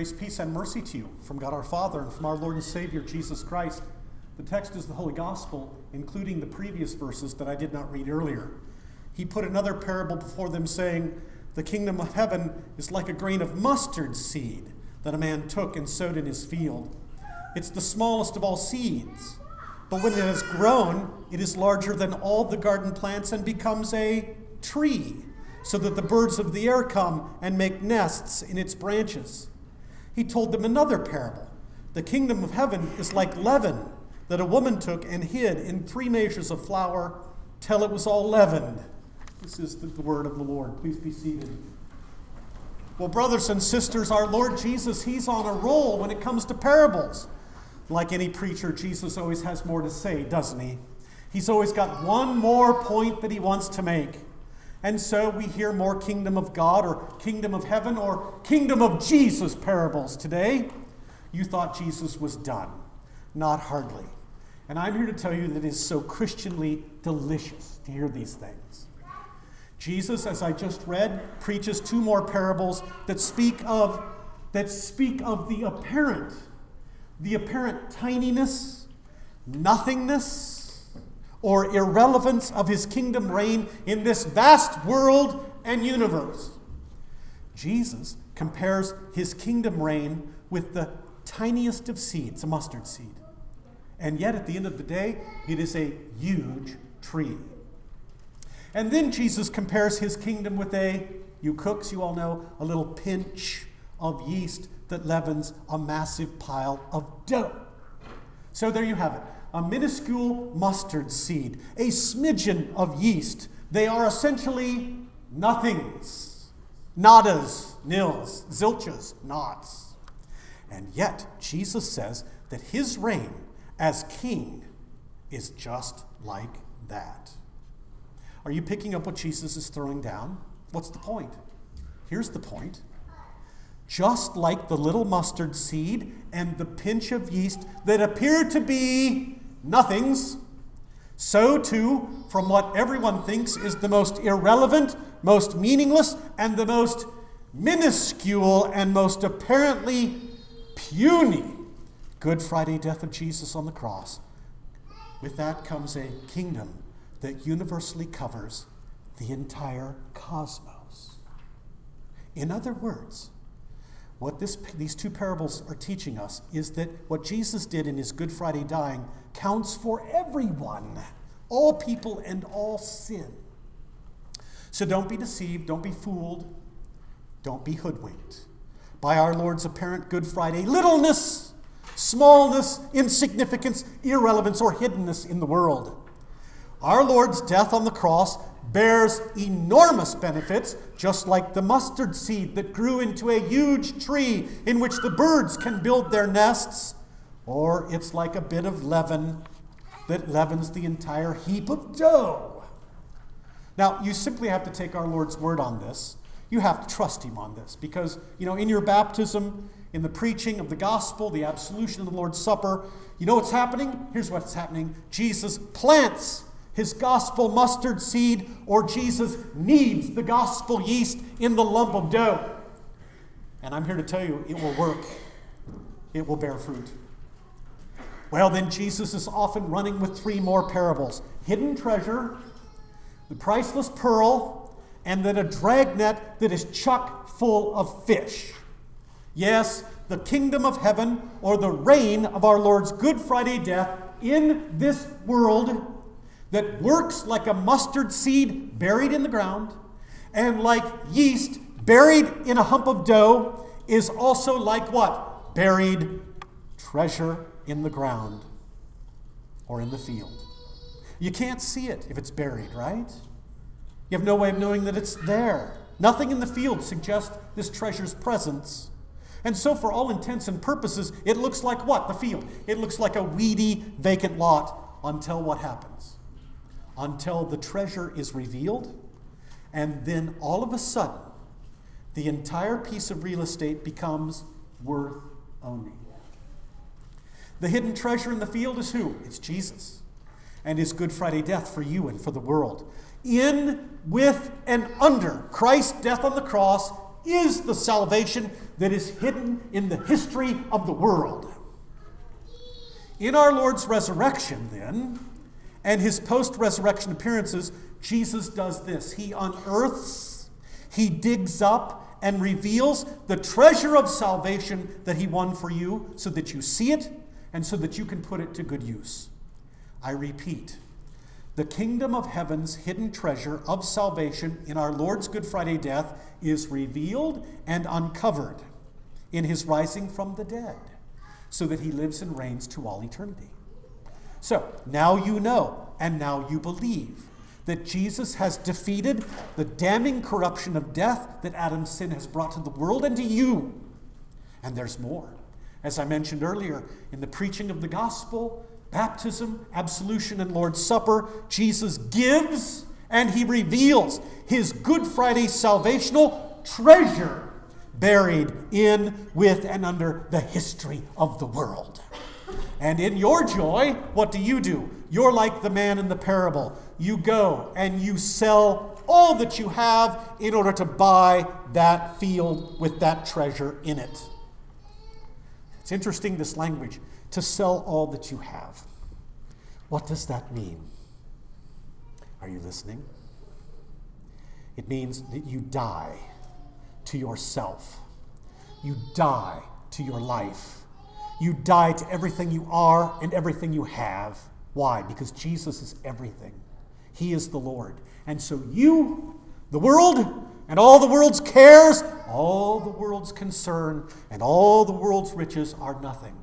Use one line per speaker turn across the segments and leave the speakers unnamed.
Grace, peace, and mercy to you from God our Father and from our Lord and Savior, Jesus Christ. The text is the Holy Gospel, including the previous verses that I did not read earlier. He put another parable before them, saying, "The kingdom of heaven is like a grain of mustard seed that a man took and sowed in his field. It's the smallest of all seeds, but when it has grown, it is larger than all the garden plants and becomes a tree, so that the birds of the air come and make nests in its branches." He told them another parable. "The kingdom of heaven is like leaven that a woman took and hid in 3 measures of flour till it was all leavened." This is the word of the Lord. Please be seated. Well, brothers and sisters, our Lord Jesus, he's on a roll when it comes to parables. Like any preacher, Jesus always has more to say, doesn't he? He's always got one more point that he wants to make. And so we hear more kingdom of God or kingdom of heaven or kingdom of Jesus parables today. You thought Jesus was done. Not hardly. And I'm here to tell you that it is so Christianly delicious to hear these things. Jesus, as I just read, preaches 2 more parables that speak of the apparent tininess, nothingness, or irrelevance of his kingdom reign in this vast world and universe. Jesus compares his kingdom reign with the tiniest of seeds, a mustard seed. And yet, at the end of the day, it is a huge tree. And then Jesus compares his kingdom with you cooks, you all know, a little pinch of yeast that leavens a massive pile of dough. So there you have it. A minuscule mustard seed, a smidgen of yeast. They are essentially nothings, nadas, nils, zilches, knots. And yet, Jesus says that his reign as king is just like that. Are you picking up what Jesus is throwing down? What's the point? Here's the point. Just like the little mustard seed and the pinch of yeast that appear to be nothings, so too, from what everyone thinks is the most irrelevant, most meaningless, and the most minuscule and most apparently puny Good Friday death of Jesus on the cross, with that comes a kingdom that universally covers the entire cosmos. In other words, what these 2 parables are teaching us is that what Jesus did in his Good Friday dying counts for everyone, all people and all sin. So don't be deceived, don't be fooled, don't be hoodwinked by our Lord's apparent Good Friday littleness, smallness, insignificance, irrelevance, or hiddenness in the world. Our Lord's death on the cross bears enormous benefits, just like the mustard seed that grew into a huge tree in which the birds can build their nests, or it's like a bit of leaven that leavens the entire heap of dough. Now, you simply have to take our Lord's word on this. You have to trust him on this because, in your baptism, in the preaching of the gospel, the absolution of the Lord's Supper, you know what's happening? Here's what's happening. Jesus plants his gospel mustard seed, or Jesus kneads the gospel yeast in the lump of dough. And I'm here to tell you, it will work. It will bear fruit. Well, then Jesus is often running with 3 more parables. Hidden treasure, the priceless pearl, and then a dragnet that is chock full of fish. Yes, the kingdom of heaven, or the reign of our Lord's Good Friday death in this world that works like a mustard seed buried in the ground, and like yeast buried in a hump of dough, is also like what? Buried treasure in the ground or in the field. You can't see it if it's buried, right? You have no way of knowing that it's there. Nothing in the field suggests this treasure's presence. And so for all intents and purposes, it looks like what? The field. It looks like a weedy, vacant lot until what happens? Until the treasure is revealed, and then all of a sudden, the entire piece of real estate becomes worth owning. The hidden treasure in the field is who? It's Jesus and his Good Friday death for you and for the world. In, with, and under Christ's death on the cross is the salvation that is hidden in the history of the world. In our Lord's resurrection, then, and his post-resurrection appearances, Jesus does this. He unearths, he digs up, and reveals the treasure of salvation that he won for you so that you see it and so that you can put it to good use. I repeat, the kingdom of heaven's hidden treasure of salvation in our Lord's Good Friday death is revealed and uncovered in his rising from the dead, so that he lives and reigns to all eternity. So, now you know, and now you believe, that Jesus has defeated the damning corruption of death that Adam's sin has brought to the world and to you. And there's more. As I mentioned earlier, in the preaching of the gospel, baptism, absolution, and Lord's Supper, Jesus gives and he reveals his Good Friday salvational treasure buried in, with, and under the history of the world. And in your joy, what do? You're like the man in the parable. You go and you sell all that you have in order to buy that field with that treasure in it. It's interesting, this language, to sell all that you have. What does that mean? Are you listening? It means that you die to yourself. You die to your life. You die to everything you are and everything you have. Why? Because Jesus is everything. He is the Lord. And so you, the world, and all the world's cares, all the world's concern, and all the world's riches are nothing.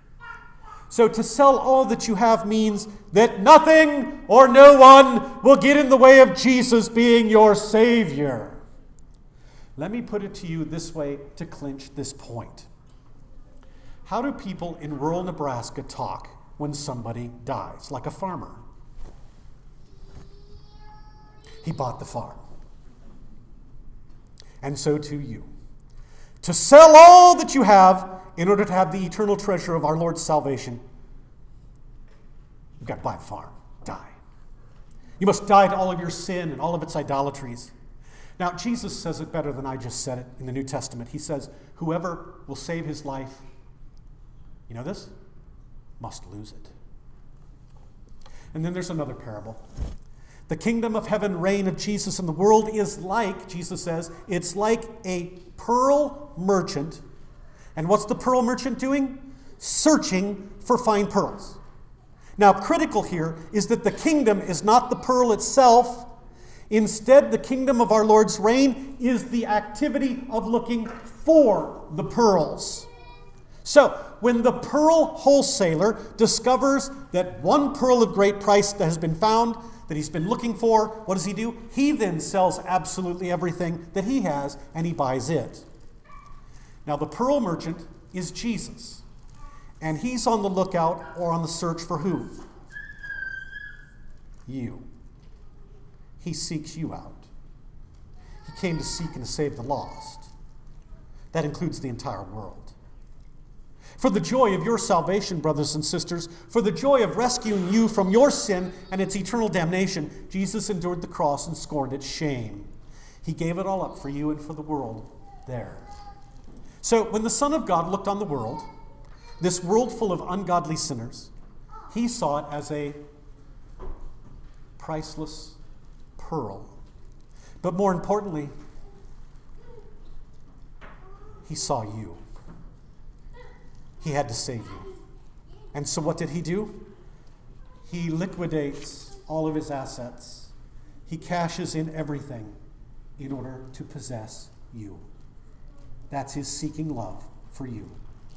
So to sell all that you have means that nothing or no one will get in the way of Jesus being your Savior. Let me put it to you this way to clinch this point. How do people in rural Nebraska talk when somebody dies, like a farmer? He bought the farm. And so too you. To sell all that you have in order to have the eternal treasure of our Lord's salvation, you've got to buy the farm. Die. You must die to all of your sin and all of its idolatries. Now, Jesus says it better than I just said it in the New Testament. He says, whoever will save his life, you know this? Must lose it. And then there's another parable. The kingdom of heaven reign of Jesus in the world is like, Jesus says, it's like a pearl merchant. And what's the pearl merchant doing? Searching for fine pearls. Now, critical here is that the kingdom is not the pearl itself. Instead, the kingdom of our Lord's reign is the activity of looking for the pearls. So, when the pearl wholesaler discovers that one pearl of great price that has been found, that he's been looking for, what does he do? He then sells absolutely everything that he has, and he buys it. Now, the pearl merchant is Jesus, and he's on the lookout or on the search for who? You. He seeks you out. He came to seek and to save the lost. That includes the entire world. For the joy of your salvation, brothers and sisters, for the joy of rescuing you from your sin and its eternal damnation, Jesus endured the cross and scorned its shame. He gave it all up for you and for the world there. So when the Son of God looked on the world, this world full of ungodly sinners, he saw it as a priceless pearl. But more importantly, he saw you. He had to save you. And so what did he do? He liquidates all of his assets. He cashes in everything in order to possess you. That's his seeking love for you.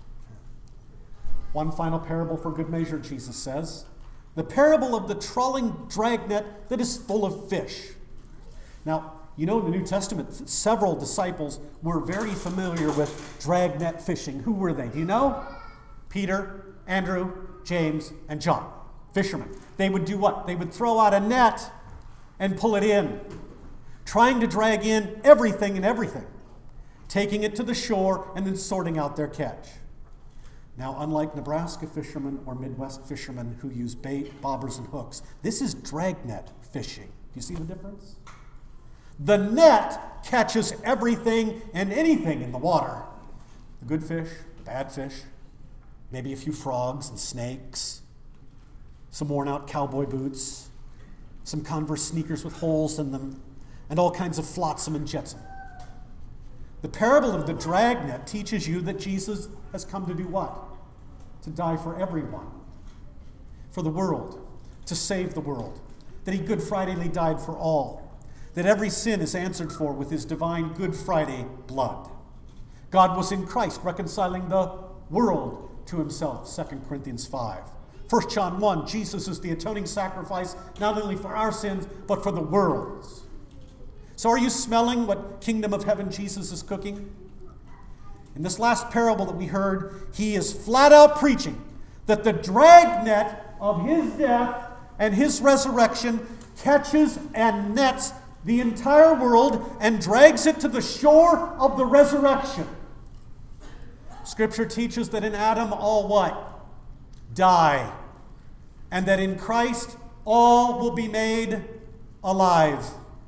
One final parable for good measure, Jesus says. The parable of the trawling dragnet that is full of fish. Now, you know, in the New Testament, several disciples were very familiar with dragnet fishing. Who were they? Do you know? Peter, Andrew, James, and John. Fishermen. They would do what? They would throw out a net and pull it in, trying to drag in everything and everything, taking it to the shore and then sorting out their catch. Now, unlike Nebraska fishermen or Midwest fishermen who use bait, bobbers, and hooks, this is dragnet fishing. Do you see the difference? The net catches everything and anything in the water. The good fish, the bad fish, maybe a few frogs and snakes, some worn out cowboy boots, some Converse sneakers with holes in them, and all kinds of flotsam and jetsam. The parable of the dragnet teaches you that Jesus has come to do what? To die for everyone, for the world, to save the world, that he Good Fridayly died for all, that every sin is answered for with his divine Good Friday blood. God was in Christ reconciling the world to himself, 2 Corinthians 5. 1 John 1, Jesus is the atoning sacrifice not only for our sins, but for the world's. So are you smelling what kingdom of heaven Jesus is cooking? In this last parable that we heard, he is flat out preaching that the dragnet of his death and his resurrection catches and nets the entire world and drags it to the shore of the resurrection. Scripture teaches that in Adam all what? Die. And that in Christ all will be made alive.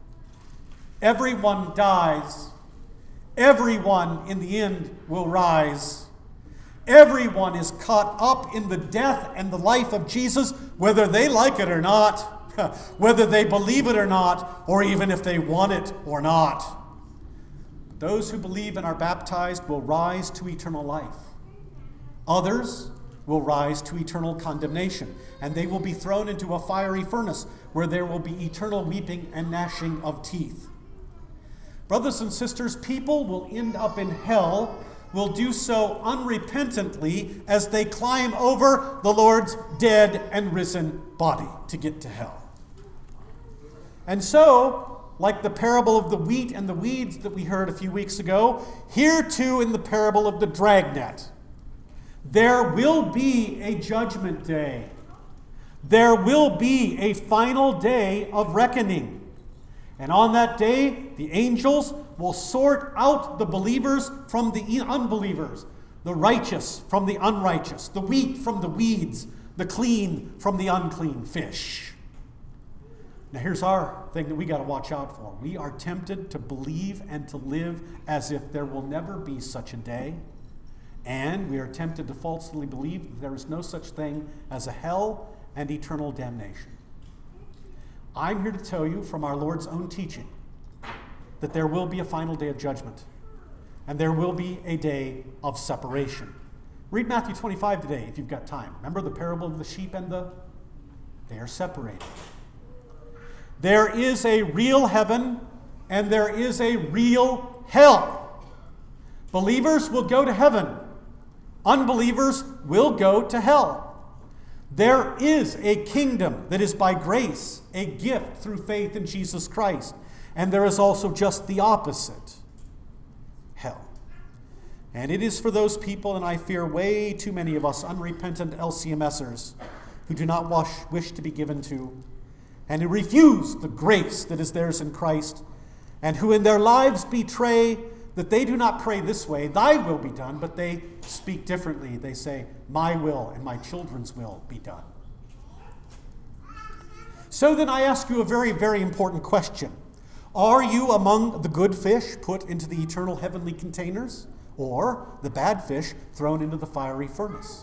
Everyone dies. Everyone in the end will rise. Everyone is caught up in the death and the life of Jesus, whether they like it or not, whether they believe it or not, or even if they want it or not. Those who believe and are baptized will rise to eternal life. Others will rise to eternal condemnation, and they will be thrown into a fiery furnace where there will be eternal weeping and gnashing of teeth. Brothers and sisters, people will end up in hell, will do so unrepentantly as they climb over the Lord's dead and risen body to get to hell. And so, like the parable of the wheat and the weeds that we heard a few weeks ago, here too in the parable of the dragnet, there will be a judgment day. There will be a final day of reckoning. And on that day, the angels will sort out the believers from the unbelievers, the righteous from the unrighteous, the wheat from the weeds, the clean from the unclean fish. Now here's our thing that we got to watch out for. We are tempted to believe and to live as if there will never be such a day. And we are tempted to falsely believe that there is no such thing as a hell and eternal damnation. I'm here to tell you from our Lord's own teaching that there will be a final day of judgment, and there will be a day of separation. Read Matthew 25 today if you've got time. Remember the parable of the sheep and they are separated. There is a real heaven and there is a real hell. Believers will go to heaven. Unbelievers will go to hell. There is a kingdom that is by grace, a gift through faith in Jesus Christ. And there is also just the opposite, hell. And it is for those people, and I fear way too many of us unrepentant LCMSers who do not wish to be given to, and who refuse the grace that is theirs in Christ, and who in their lives betray that they do not pray this way, thy will be done, but they speak differently. They say, my will and my children's will be done. So then I ask you a very, very important question. Are you among the good fish put into the eternal heavenly containers, or the bad fish thrown into the fiery furnace?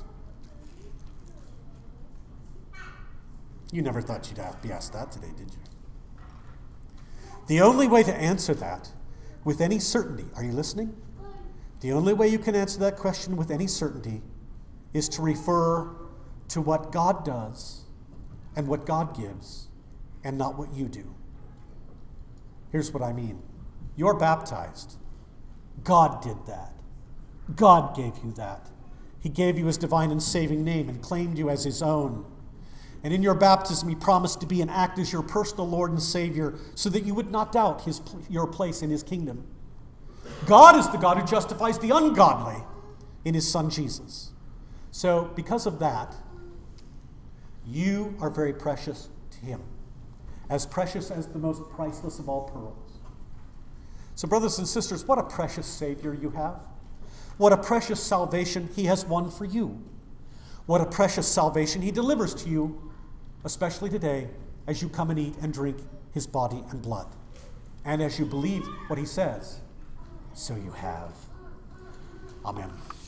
You never thought you'd be asked that today, did you? The only way to answer that with any certainty, are you listening? The only way you can answer that question with any certainty is to refer to what God does and what God gives and not what you do. Here's what I mean. You're baptized. God did that. God gave you that. He gave you his divine and saving name and claimed you as his own. And in your baptism, he promised to be and act as your personal Lord and Savior so that you would not doubt your place in his kingdom. God is the God who justifies the ungodly in his Son Jesus. So because of that, you are very precious to him, as precious as the most priceless of all pearls. So brothers and sisters, what a precious Savior you have. What a precious salvation he has won for you. What a precious salvation he delivers to you, especially today, as you come and eat and drink his body and blood. And as you believe what he says, so you have. Amen.